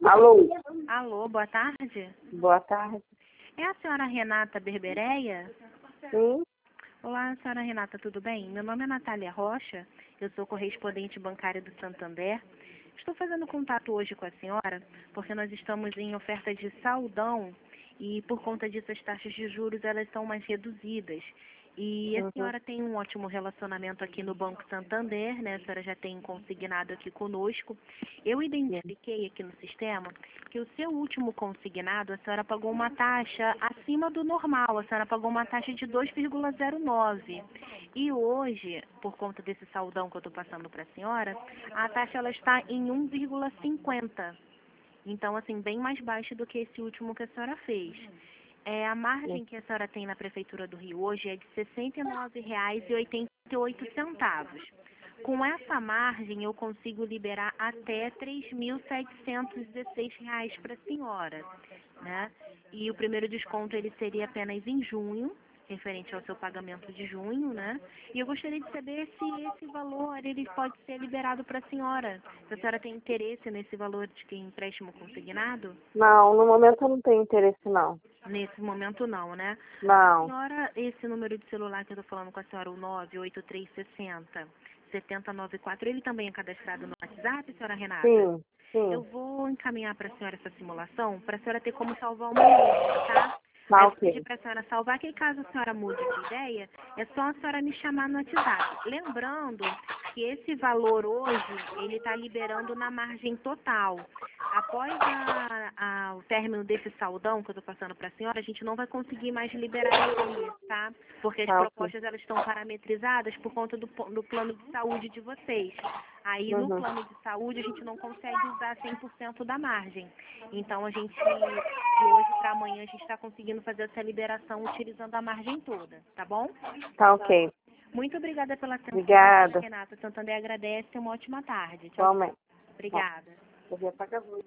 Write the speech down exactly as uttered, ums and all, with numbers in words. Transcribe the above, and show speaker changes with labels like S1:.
S1: Alô?
S2: Alô, boa tarde.
S1: Boa tarde.
S2: É a senhora Renata Berbereia?
S1: Sim?
S2: Olá, senhora Renata, tudo bem? Meu nome é Natália Rocha, eu sou correspondente bancária do Santander. Estou fazendo contato hoje com a senhora porque nós estamos em oferta de saldão e por conta disso as taxas de juros elas são mais reduzidas. E a
S1: Uhum.
S2: senhora tem um ótimo relacionamento aqui no Banco Santander, né? A senhora já tem consignado aqui conosco. Eu identifiquei aqui no sistema que o seu último consignado, a senhora pagou uma taxa acima do normal, a senhora pagou uma taxa de dois vírgula zero nove. E hoje, por conta desse saldão que eu estou passando para a senhora, a taxa ela está em um vírgula cinquenta. Então, assim, bem mais baixa do que esse último que a senhora fez. É, a margem que a senhora tem na Prefeitura do Rio hoje é de sessenta e nove reais e oitenta e oito centavos. Com essa margem, eu consigo liberar até três mil setecentos e dezesseis reais para a senhora, né? E o primeiro desconto ele seria apenas em junho, referente ao seu pagamento de junho, né? E eu gostaria de saber se esse valor ele pode ser liberado para a senhora. Se a senhora tem interesse nesse valor de empréstimo consignado?
S1: Não, no momento eu não tenho interesse, não.
S2: Nesse momento não, né? A
S1: Não.
S2: senhora, esse número de celular que eu tô falando com a senhora, o nove oito três seis zero, sete zero nove quatro, ele também é cadastrado no WhatsApp, senhora Renata?
S1: Sim,
S2: Eu
S1: sim.
S2: vou encaminhar para a senhora essa simulação, para a senhora ter como salvar o meu número, tá? Aí
S1: Tá,
S2: eu vou pedir
S1: ok.
S2: para a senhora salvar, que caso a senhora mude de ideia, é só a senhora me chamar no WhatsApp. Lembrando que esse valor hoje, ele está liberando na margem total. Após a, a, o término desse saldão que eu estou passando para a senhora, a gente não vai conseguir mais liberar ele, tá? Porque as
S1: Tá, ok.
S2: propostas elas estão parametrizadas por conta do, do plano de saúde de vocês. Aí no
S1: Uhum.
S2: plano de saúde a gente não consegue usar cem por cento da margem. Então a gente, de hoje para amanhã, a gente está conseguindo fazer essa liberação utilizando a margem toda, tá bom?
S1: Tá, ok.
S2: Muito obrigada pela atenção, senhora
S1: Obrigada.
S2: Renata. Santander agradece. Uma ótima tarde. Tchau, tchau.
S1: Igualmente. Tá.
S2: Obrigada.
S1: Eu vou apagar a luz.